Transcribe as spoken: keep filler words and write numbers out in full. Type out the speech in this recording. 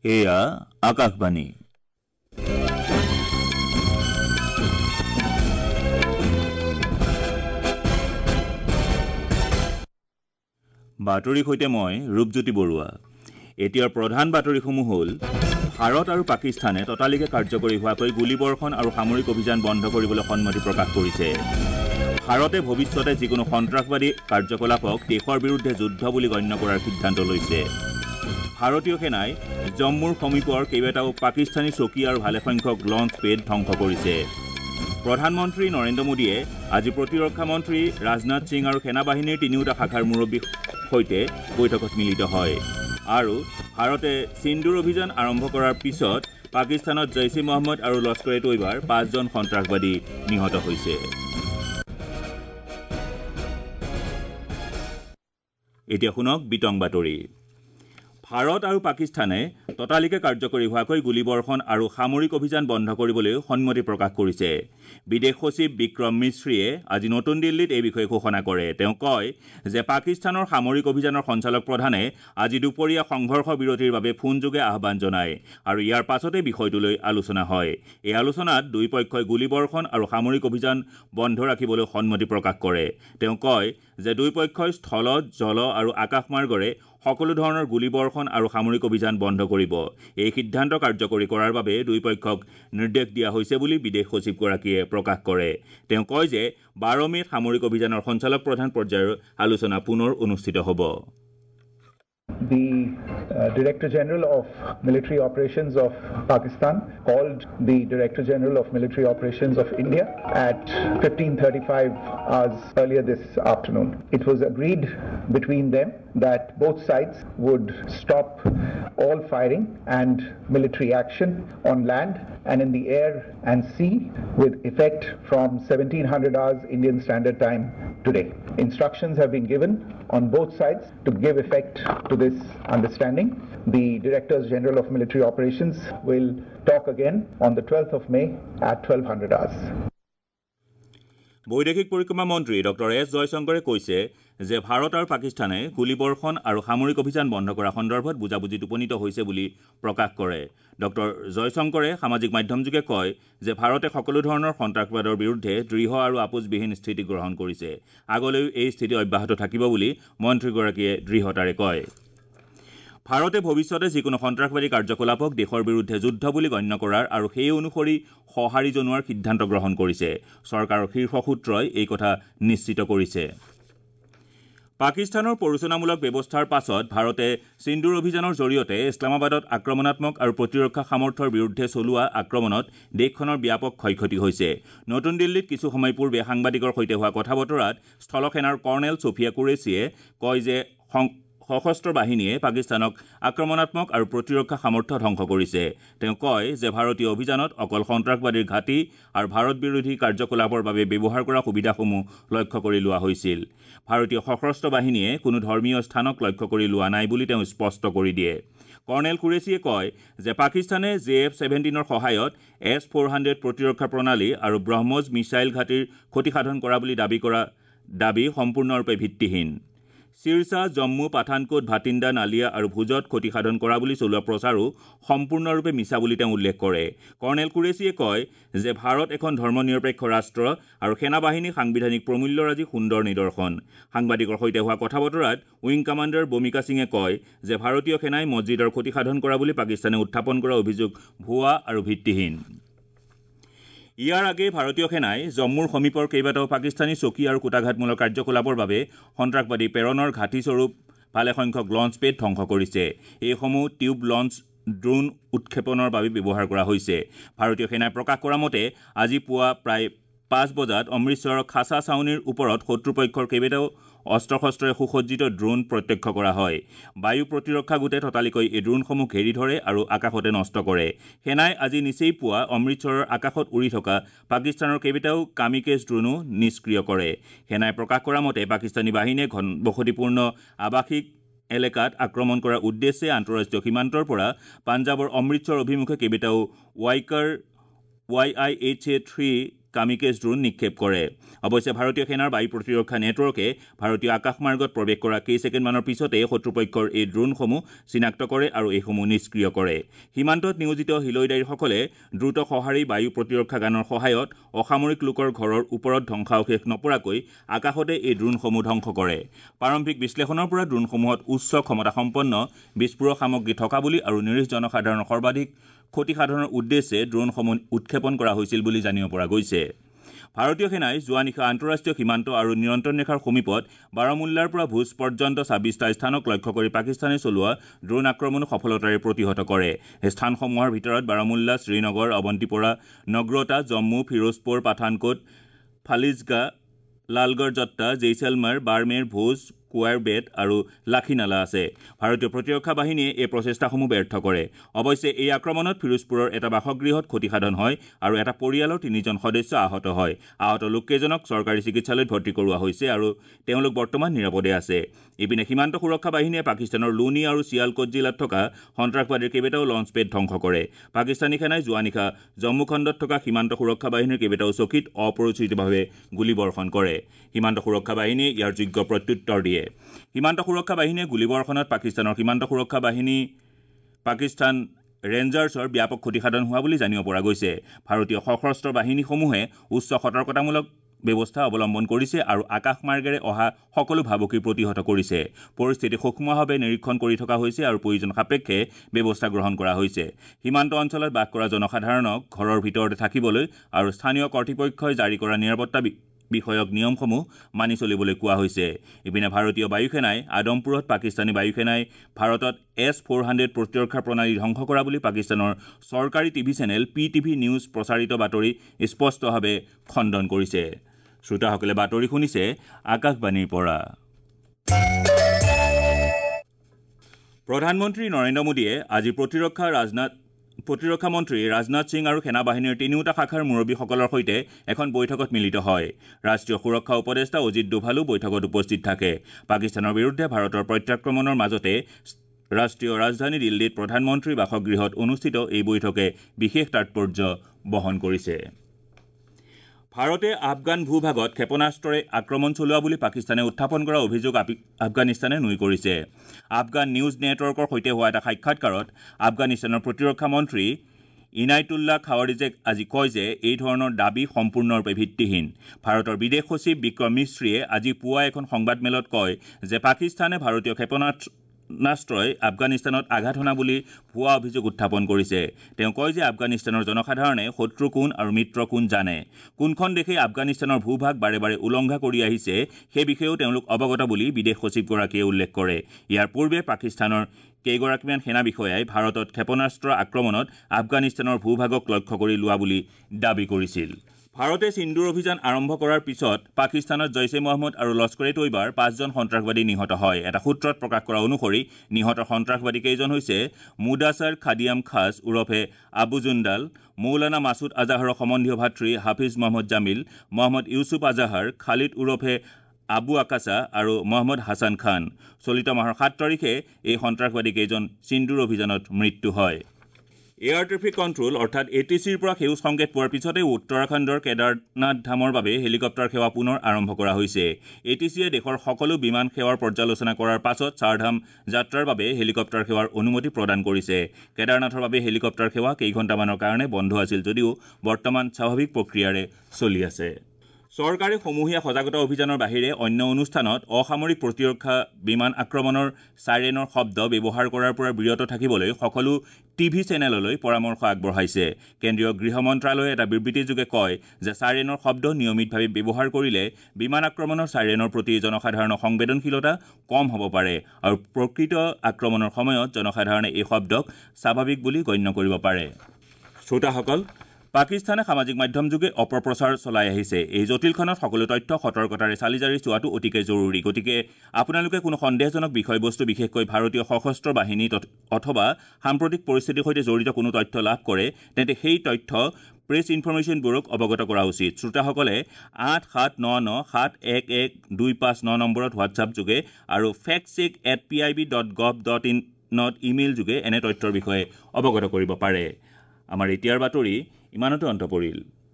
এয়া আকাশবাণী। বাতৰিৰ সৈতে মই ৰূপজ্যোতি বৰুৱা। এতিয়াৰ প্ৰধান বাতৰিসমূহ হ'ল ভাৰত আৰু পাকিস্তানে ততালিকে কাৰ্যকৰী হোৱাকৈ গুলীবৰ্ষণ আৰু সামৰিক অভিযান বন্ধ কৰিবলৈ সন্মতি প্ৰকাশ কৰিছে। ভাৰতে ভৱিষ্যতে যিকোনো সন্ত্ৰাসবাদী কাৰ্যকলাপক দেশৰ বিৰুদ্ধে যুদ্ধ বুলি গণ্য কৰাৰ সিদ্ধান্ত লৈছে। ভাৰতীয় সেনাই জম্মুৰ সমীপৰ কেইবাটাও পাকিস্তানী চকী আৰু ভালেসংখ্যক লঞ্চ পেড ধ্বংস কৰিছে। প্ৰধানমন্ত্ৰী নৰেন্দ্ৰ মোদীয়ে আজি প্ৰতিৰক্ষা মন্ত্ৰী ৰাজনাথ সিং আৰু সেনাবাহিনীৰ তিনিওটা শাখাৰ মুৰব্বীৰ সৈতে বৈঠকত মিলিত হয়। আৰু ভাৰতে সিন্দুৰ অভিযান আৰম্ভ কৰাৰ পিছত পাকিস্তানত জৈশ ই মহম্মদ আৰু লস্কৰ এ তৈবাৰ পাঁচজন সন্ত্ৰাসবাদী নিহত হৈছে। এতিয়া শুনক বিতং বাতৰি। ভাৰত আৰু পাকিস্তানে ততালিকে কাৰ্যকৰী হোৱাকৈ গুলীবৰ্ষণ আৰু সামৰিক অভিযান বন্ধ কৰিবলৈ সন্মতি প্ৰকাশ কৰিছে। বিদেশ সচিব বিক্ৰম মিশ্ৰীয়ে আজি নতুন দিল্লীত এই বিষয়ে ঘোষণা কৰে। তেওঁ কয় যে পাকিস্তানৰ সামৰিক অভিযানৰ সঞ্চালক প্ৰধানে আজি দুপৰীয়া সংঘৰ্ষ বিৰতিৰ বাবে ফোনযোগে আহ্বান জনায় আৰু ইয়াৰ পাছতে বিষয়টোলৈ আলোচনা হয়। এই আলোচনাত দুই পক্ষই গুলীবৰ্ষণ আৰু সামৰিক অভিযান বন্ধ ৰাখিবলৈ সন্মতি প্ৰকাশ কৰে। তেওঁ কয় যে দুই পক্ষই স্থলত, জল আৰু আকাশমাৰ্গৰে সকলো ধৰণৰ গুলীবৰ্ষণ আৰু সামৰিক অভিযান বন্ধ কৰিব। এই সিদ্ধান্ত কাৰ্যকৰী কৰাৰ বাবে দুই পক্ষক নিৰ্দেশ দিয়া হৈছে বুলি বিদেশ সচিবগৰাকীয়ে প্ৰকাশ কৰে। তেওঁ কয় যে বাৰ মে'ত সামৰিক অভিযানৰ সঞ্চালক প্ৰধান পৰ্যায়ৰ আলোচনা পুনৰ অনুষ্ঠিত হ'ব। The uh, Director General of Military Operations of Pakistan called the Director General of Military Operations of India at fifteen thirty-five hours earlier this afternoon. It was agreed between them that both sides would stop all firing and military action on land and in the air and sea with effect from seventeen hundred hours Indian Standard Time today. Instructions have been given on both sides to give effect to this understanding. The Directors General of Military Operations will talk again on the twelfth of May at twelve hundred hours. বৈদেশিক পৰিক্ৰমা মন্ত্ৰী doctor S জয়শংকৰে কৈছে যে ভাৰত আৰু পাকিস্তানে গুলীবৰ্ষণ আৰু সামৰিক অভিযান বন্ধ কৰা সন্দৰ্ভত বুজাবুজিত উপনীত হৈছে বুলি প্ৰকাশ কৰে। ডক্টৰ জয়শংকৰে সামাজিক মাধ্যমযোগে কয় যে ভাৰতে সকলো ধৰণৰ সন্ত্ৰাসবাদৰ বিৰুদ্ধে দৃঢ় আৰু আপোচবিহীন স্থিতি গ্ৰহণ কৰিছে। আগলৈও এই স্থিতি অব্যাহত থাকিব বুলি মন্ত্ৰীগৰাকীয়ে দৃঢ়তাৰে কয়। ভাৰতে ভৱিষ্যতে যিকোনো সন্ত্ৰাসবাদী কাৰ্যকলাপক দেশৰ বিৰুদ্ধে যুদ্ধ বুলি গণ্য কৰাৰ আৰু সেই অনুসৰি সঁহাৰি জনোৱাৰ সিদ্ধান্ত গ্ৰহণ কৰিছে। চৰকাৰৰ শীৰ্ষ সূত্ৰই এই কথা নিশ্চিত কৰিছে। পাকিস্তানৰ প্ৰৰোচনামূলক ব্যৱস্থাৰ পাছত ভাৰতে সিন্দুৰ অভিযানৰ জৰিয়তে ইছলামাবাদত আক্ৰমণাত্মক আৰু প্ৰতিৰক্ষা সামৰ্থ্যৰ বিৰুদ্ধে চলোৱা আক্ৰমণত দেশখনৰ ব্যাপক ক্ষয়ক্ষতি হৈছে। নতুন দিল্লীত কিছু সময় পূৰ্বে সাংবাদিকৰ সৈতে হোৱা কথা বতৰাত স্থলসেনাৰ কৰ্ণেল ছফিয়া কুৰেছিয়ে কয় যে সশস্ত্ৰ বাহিনীয়ে পাকিস্তানক আক্ৰমণাত্মক আৰু প্ৰতিৰক্ষা সামৰ্থ্য ধ্বংস কৰিছে। তেওঁ কয় যে ভাৰতীয় অভিযানত অকল সন্ত্ৰাসবাদীৰ ঘাটি আৰু ভাৰত বিৰোধী কাৰ্যকলাপৰ বাবে ব্যৱহাৰ কৰা সুবিধাসমূহ লক্ষ্য কৰি লোৱা হৈছিল। ভাৰতীয় সশস্ত্ৰ বাহিনীয়ে কোনো ধৰ্মীয় স্থানক লক্ষ্য কৰি লোৱা নাই বুলি তেওঁ স্পষ্ট কৰি দিয়ে। কৰ্ণেল কুৰেছিয়ে কয় যে পাকিস্তানে জে এফ ছেভেণ্টিনৰ সহায়ত এছ ফ'ৰ হাণ্ড্ৰেড প্ৰতিৰক্ষা প্ৰণালী আৰু ব্ৰহ্মছ মিছাইল ঘাটিৰ ক্ষতিসাধন কৰা বুলি দাবী কৰা দাবী সম্পূৰ্ণৰূপে ভিত্তিহীন। চিৰছা, জম্মু, পাঠানকোট, ভাটিণ্ডা, নালিয়া আৰু ভুজত ক্ষতিসাধন কৰা বুলি চলোৱা প্ৰচাৰো সম্পূৰ্ণৰূপে মিছা বুলি তেওঁ উল্লেখ কৰে। কৰ্ণেল কুৰেছিয়ে কয় যে ভাৰত এখন ধৰ্মনিৰপেক্ষ ৰাষ্ট্ৰ আৰু সেনাবাহিনী সাংবিধানিক প্ৰমূল্যৰাজি সুন্দৰ নিদৰ্শন। সাংবাদিকৰ সৈতে হোৱা কথা বতৰাত উইং কামাণ্ডাৰ বমিকা সিঙে কয় যে ভাৰতীয় সেনাই মছজিদৰ ক্ষতিসাধন কৰা বুলি পাকিস্তানে উত্থাপন কৰা অভিযোগ ভুৱা আৰু ভিত্তিহীন। ইয়াৰ আগেয়ে ভাৰতীয় সেনাই জম্মুৰ সমীপৰ কেইবাটাও পাকিস্তানী চকী আৰু কুটাঘাতমূলক কাৰ্যকলাপৰ বাবে সন্ত্ৰাসবাদী প্ৰেৰণৰ ঘাটিস্বৰূপ ভালেসংখ্যক লঞ্চ পেড ধ্বংস কৰিছে। এইসমূহ টিউব লঞ্চ ড্ৰোন উৎক্ষেপণৰ বাবে ব্যৱহাৰ কৰা হৈছে। ভাৰতীয় সেনাই প্ৰকাশ কৰা মতে আজি পুৱা প্ৰায় পাঁচ বজাত অমৃতসৰৰ খাছা ছাউনীৰ ওপৰত শত্ৰুপক্ষৰ কেইবাটাও অস্ত্ৰ শস্ত্ৰৰে সুসজ্জিত ড্ৰোন প্ৰত্যক্ষ কৰা হয়। বায়ু প্ৰতিৰক্ষা গোটে ততালিকৈ এই ড্ৰোনসমূহ ঘেৰি ধৰে আৰু আকাশতে নষ্ট কৰে। সেনাই আজি নিচেই পুৱা অমৃতসৰৰ আকাশত উৰি থকা পাকিস্তানৰ কেইবাটাও কামিকেজ ড্ৰোনো নিষ্ক্ৰিয় কৰে। সেনাই প্ৰকাশ কৰা মতে পাকিস্তানী বাহিনীয়ে ঘনবসতিপূৰ্ণ আৱাসিক এলেকাত আক্ৰমণ কৰাৰ উদ্দেশ্যে আন্তঃৰাষ্ট্ৰীয় সীমান্তৰ পৰা পাঞ্জাৱৰ অমৃতসৰ অভিমুখে কেইবাটাও ৱাইকাৰ Y I H A three kamikaze drone নিক্ষেপ কৰে অৱশ্যে ভাৰতীয় সেনাৰ বায়ু প্ৰতিৰক্ষা নেটৱৰ্কে ভাৰতীয় আকাশমাৰ্গত প্ৰৱেশ কৰা কেইছেকেণ্ডমানৰ পিছতে শত্ৰুপক্ষৰ এই ড্ৰোনসমূহ চিনাক্ত কৰে আৰু এইসমূহ নিষ্ক্ৰিয় কৰে সীমান্তত নিয়োজিত হিলৈদাৰীসকলে দ্ৰুত সঁহাৰি বায়ু প্ৰতিৰক্ষা গানৰ সহায়ত অসামৰিক লোকৰ ঘৰৰ ওপৰত ধ্বংসাৱশেষ নপৰাকৈ আকাশতে এই ড্ৰোনসমূহ ধ্বংস কৰে প্ৰাৰম্ভিক বিশ্লেষণৰ পৰা ড্ৰোনসমূহত উচ্চ ক্ষমতাসম্পন্ন বিস্ফোৰক সামগ্ৰী থকা বুলি আৰু নিৰীহ জনসাধাৰণৰ সৰ্বাধিক ক্ষতিসাধনৰ উদ্দেশ্যে ড্ৰোনসমূহ উৎক্ষেপণ কৰা হৈছিল বুলি জানিব পৰা গৈছে ভাৰতীয় সেনাই যোৱা নিশা আন্তঃৰাষ্ট্ৰীয় সীমান্ত আৰু নিয়ন্ত্ৰণ ৰেখাৰ সমীপত বাৰামুল্লাৰ পৰা ভুজ পৰ্যন্ত ছাব্বিছটা স্থানক লক্ষ্য কৰি পাকিস্তানে চলোৱা ড্ৰোন আক্ৰমণ সফলতাৰে প্ৰতিহত কৰে স্থানসমূহৰ ভিতৰত বাৰামুল্লা শ্ৰীনগৰ অৱন্তিপৰা নগ্ৰতা জম্মু ফিৰোজপুৰ পাঠানকোট ফালিজগা লালগড় জট্টা জেইছলমাৰ বাৰ্মেৰ ভোজ কুৱাৰবেট আৰু লাখিনালা আছে ভাৰতীয় প্ৰতিৰক্ষা বাহিনীয়ে এই প্ৰচেষ্টাসমূহ ব্যৰ্থ কৰে অৱশ্যে এই আক্ৰমণত ফিৰোজপুৰৰ এটা বাসগৃহত ক্ষতিসাধন হয় আৰু এটা পৰিয়ালৰ তিনিজন সদস্য আহত হয় আহত লোককেইজনক চৰকাৰী চিকিৎসালয়ত ভৰ্তি কৰোৱা হৈছে আৰু তেওঁলোক বৰ্তমান নিৰাপদে আছে ইপিনে সীমান্ত সুৰক্ষা বাহিনীয়ে পাকিস্তানৰ লুনি আৰু চিয়ালকোট জিলাত থকা সন্ত্ৰাসবাদীৰ কেইবাটাও লঞ্চ পেড ধ্বংস কৰে পাকিস্তানী সেনাই যোৱা নিশা জম্মু খণ্ডত থকা সীমান্ত সুৰক্ষা বাহিনীৰ কেইবাটাও চকীত অপৰিচিতভাৱে গুলীবৰ্ষণ কৰে সীমান্ত সুৰক্ষা বাহিনীয়ে ইয়াৰ যোগ্য প্ৰত্যুত্তৰ দিয়ে সীমান্ত সুৰক্ষা বাহিনীয়ে গুলীবৰ্ষণত পাকিস্তানৰ সীমান্ত সুৰক্ষা বাহিনী পাকিস্তান ৰেঞ্জাৰ্ছৰ ব্যাপক ক্ষতিসাধন হোৱা বুলি জানিব পৰা গৈছে ভাৰতীয় সশস্ত্ৰ বাহিনীসমূহে উচ্চ সতৰ্কতামূলক ব্যৱস্থা অৱলম্বন কৰিছে আৰু আকাশমাৰ্গেৰে অহা সকলো ভাবুকি প্ৰতিহত কৰিছে পৰিস্থিতি সূক্ষ্মভাৱে নিৰীক্ষণ কৰি থকা হৈছে আৰু প্ৰয়োজন সাপেক্ষে ব্যৱস্থা গ্ৰহণ কৰা হৈছে সীমান্ত অঞ্চলত বাস কৰা জনসাধাৰণক ঘৰৰ ভিতৰতে থাকিবলৈ আৰু স্থানীয় কৰ্তৃপক্ষই জাৰি কৰা নিৰাপত্তা বিষয়ক নিয়মসমূহ মানি চলিবলৈ কোৱা হৈছে ইপিনে ভাৰতীয় বায়ুসেনাই আদমপুৰত পাকিস্তানী বায়ুসেনাই ভাৰতত এছ ফ'ৰ হাণ্ড্ৰেড প্ৰতিৰক্ষা প্ৰণালী ধ্বংস কৰা বুলি পাকিস্তানৰ চৰকাৰী TV channel P TV news প্ৰচাৰিত বাতৰি স্পষ্টভাৱে খণ্ডন কৰিছে শ্ৰোতাসকলে বাতৰি শুনিছে আকাশবাণীৰ পৰা প্ৰধানমন্ত্ৰী নৰেন্দ্ৰ মোদীয়ে আজি প্ৰতিৰক্ষা ৰাজনাথ প্ৰতিৰক্ষা মন্ত্ৰী ৰাজনাথ সিং আৰু সেনা বাহিনীৰ তিনিওটা শাখাৰ মুৰব্বীসকলৰ সৈতে এখন বৈঠকত মিলিত হয় ৰাষ্ট্ৰীয় সুৰক্ষা উপদেষ্টা অজিত ডোভালো বৈঠকত উপস্থিত থাকে পাকিস্তানৰ বিৰুদ্ধে ভাৰতৰ প্ৰত্যাক্ৰমণৰ মাজতে ৰাষ্ট্ৰীয় ৰাজধানী দিল্লীত প্ৰধানমন্ত্ৰীৰ বাসগৃহত অনুষ্ঠিত এই বৈঠকে বিশেষ তাৎপৰ্য বহন কৰিছে ভাৰতে আফগান ভূভাগত ক্ষেপণাস্ত্ৰৰে আক্ৰমণ চলোৱা বুলি পাকিস্তানে উত্থাপন কৰা অভিযোগ আফগানিস্তানে নুই কৰিছে আফগান নিউজ নেটৱৰ্কৰ সৈতে হোৱা এটা সাক্ষাৎকাৰত আফগানিস্তানৰ প্ৰতিৰক্ষা মন্ত্ৰী ইনাইতুল্লাহ খাৱাৰিজে আজি কয় যে এই ধৰণৰ দাবী সম্পূৰ্ণৰূপে ভিত্তিহীন ভাৰতৰ বিদেশ সচিব বিক্ৰম মিশ্ৰীয়ে আজি পুৱা এখন সংবাদমেলত কয় যে পাকিস্তানে ভাৰতীয় ক্ষেপণাস্ত্ৰ নাস্ত্ৰই আফগানিস্তানত আঘাত হনা বুলি ভুৱা অভিযোগ উত্থাপন কৰিছে তেওঁ কয় যে আফগানিস্তানৰ জনসাধাৰণে শত্ৰু কোন আৰু মিত্ৰ কোন জানে কোনখন দেশে আফগানিস্তানৰ ভূভাগ বাৰে বাৰে উলংঘা কৰি আহিছে সেই বিষয়েও তেওঁলোক অৱগত বুলি বিদেশ সচিবগৰাকীয়ে উল্লেখ কৰে ইয়াৰ পূৰ্বে পাকিস্তানৰ কেইগৰাকীমান সেনা বিষয়াই ভাৰতত ক্ষেপণাস্ত্ৰ আক্ৰমণত আফগানিস্তানৰ ভূভাগক লক্ষ্য কৰি লোৱা বুলি দাবী কৰিছিল ভাৰতে সিন্দুৰ অভিযান আৰম্ভ কৰাৰ পিছত পাকিস্তানত জৈছে মহম্মদ আৰু লস্কৰে তৈবাৰ পাঁচজন সন্ত্ৰাসবাদী নিহত হয় এটা সূত্ৰত প্ৰকাশ কৰা অনুসৰি নিহত সন্ত্ৰাসবাদী কেইজন হৈছে মুদাছাৰ খাদিয়াম খাস উৰফে আবু জুন্দাল মৌলানা মাছুদ আজাহাৰৰ সম্বন্ধীয় ভাতৃ হাফিজ মহম্মদ জামিল মহম্মদ ইউছুফ আজাহাৰ খালিদ উৰফে আবু আকাশা আৰু মহম্মদ হাছান খান চলিত মাহৰ সাত তাৰিখে এই সন্ত্ৰাসবাদী কেইজন সিন্দুৰ অভিযানত মৃত্যু হয় এয়াৰ ট্ৰেফিক কণ্ট্ৰোল অৰ্থাৎ এ টি চিৰ পৰা সেউজ সংকেত পোৱাৰ পিছতে উত্তৰাখণ্ডৰ কেদাৰনাথ ধামৰ বাবে হেলিকপ্টাৰ সেৱা পুনৰ আৰম্ভ কৰা হৈছে এ টি চিয়ে দেশৰ সকলো বিমান সেৱাৰ পৰ্যালোচনা কৰাৰ পাছত চাৰধাম যাত্ৰাৰ বাবে হেলিকপ্টাৰ সেৱাৰ অনুমতি প্ৰদান কৰিছে কেদাৰনাথৰ বাবে হেলিকপ্টাৰ সেৱা কেইঘণ্টামানৰ কাৰণে বন্ধ আছিল যদিও বৰ্তমান স্বাভাৱিক প্ৰক্ৰিয়াৰে চলি আছে চৰকাৰে সমূহীয়া সজাগতা অভিযানৰ বাহিৰে অন্য অনুষ্ঠানত অসামৰিক প্ৰতিৰক্ষা বিমান আক্ৰমণৰ সাইৰেনৰ শব্দ ব্যৱহাৰ কৰাৰ পৰা বিৰত থাকিবলৈ সকলো টিভি চেনেললৈ পৰামৰ্শ আগবঢ়াইছে কেন্দ্ৰীয় গৃহ মন্ত্ৰালয়ে এটা বিবৃতিযোগে কয় যে সাইৰেনৰ শব্দ নিয়মিতভাৱে ব্যৱহাৰ কৰিলে বিমান আক্ৰমণৰ সাইৰেনৰ প্ৰতি জনসাধাৰণৰ সংবেদনশীলতা কম হ'ব পাৰে আৰু প্ৰকৃত আক্ৰমণৰ সময়ত জনসাধাৰণে এই শব্দক স্বাভাৱিক বুলি গণ্য কৰিব পাৰে শ্ৰোতাসকল পাকিস্তানে সামাজিক মাধ্যম যোগে অপপ্ৰচাৰ চলাই আহিছে এই জটিলখনত সকলো তথ্য সতৰ্কতাৰে চালি জাৰি চোৱাটো অতিকে জৰুৰী গতিকে আপোনালোকে কোনো সন্দেহজনক বিষয়বস্তু বিশেষকৈ ভাৰতীয় সশস্ত্ৰ বাহিনী অথবা সাম্প্ৰতিক পৰিস্থিতিৰ সৈতে জড়িত কোনো তথ্য লাভ কৰে তেন্তে সেই তথ্য প্ৰেছ ইনফৰমেশ্যন ব্যুৰোক অৱগত কৰা উচিত শ্ৰোতাসকলে আঠ সাত ন ন সাত এক এক দুই পাঁচ ন নম্বৰত হোৱাটছআপ যোগে আৰু fact check at P I B dot gov dot in নত ইমেইল যোগে এনে তথ্যৰ বিষয়ে অৱগত কৰিব পাৰে আমাৰ এতিয়াৰ বাতৰি ইমানতে অন্ত পৰিল